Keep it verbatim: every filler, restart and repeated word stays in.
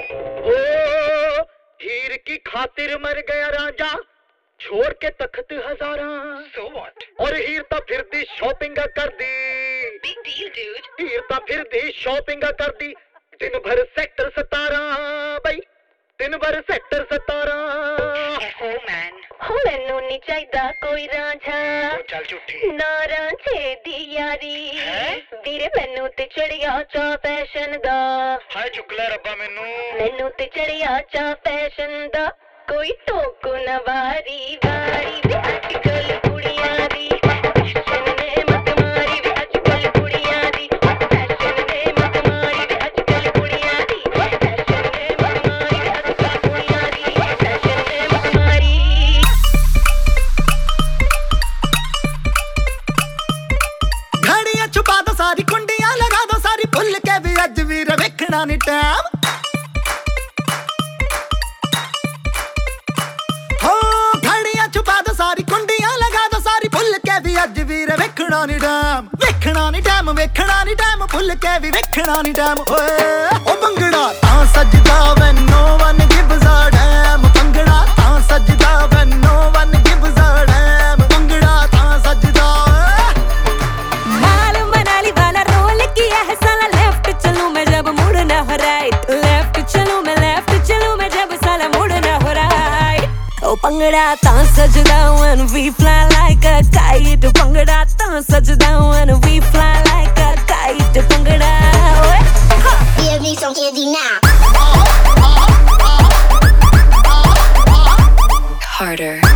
ओ हीर की खातिर मर गया राजा छोड़ के तख्त हजारा। So what? और हीर तो फिर दी शॉपिंग कर दी। Big deal, dude. हीर तो फिर दी शॉपिंग कर दी दिन भर सेक्टर सतारा बई दिन भर सेक्टर सतारा। Oh man. हो मैनू नहीं चाहिदा कोई रांझा Oh, चल झूठी। ना रांझे दी यारी हैं? ਵੀਰੇ ਮੈਨੂੰ ਤੇ ਚੜਿਆ ਚਾ ਫੈਸ਼ਨ ਦਾ हाय चुक ले रब्बा मैनू। ਮੈਨੂੰ ਤੇ ਚੜਿਆ ਚਾ ਫੈਸ਼ਨ ਦਾ ਕੋਈ ਟੋਕੋ ਨਾ ਵਾਰੀ ਵਾਰੀ ਵੇ ਅੱਜ ਕੱਲ ਕੁੜੀਆਂ ਦੀ ਫੈਸ਼ਨ ਨੇ ਮਤ ਮਾਰੀ ਵੇ ਅੱਜ ਕੱਲ ਕੁੜੀਆਂ ਦੀ ਫੈਸ਼ਨ ਨੇ ਮਤ ਮਾਰੀ ਵੇ ਅੱਜ ਕੱਲ ਕੁੜੀਆਂ ਦੀ ਫੈਸ਼ਨ ਨੇ ਮਤ ਮਾਰੀ ਵੇ ਅੱਜ ਕੱਲ ਕੁੜੀਆਂ ਦੀ ਫੈਸ਼ਨ ਨੇ ਮਤ ਮਾਰੀ। घड़ियां छुपा दो सारी कुंडियां लगा दो सारी भुल के भी अज वीर वेखना नी टैम हो घड़ियां छुपा दो सारी कुंडियां लगा दो सारी भुल के भी अज वीर वेखना नी टैम वेखना नी टैम वेखना नी टैम भुल के भी वेखना नी टैम ओए ओ भंगड़ा तां सजदा when no one gives a damn bhangra तां सजदा when no one gives a damn bhangra तां सजदा माल मनाली वाला रोल किया है साला लेफ्ट चलूं मैं जब मुड़ना हो राइट लेफ्ट चलूं मैं लेफ्ट चलूं मैं जब साला मुड़ना हो राइट ओ भंगड़ा तां सजदा when we fly like a kite bhangra तां सजदा when we fly like a kite bhangra ओए Give me some candy now. harder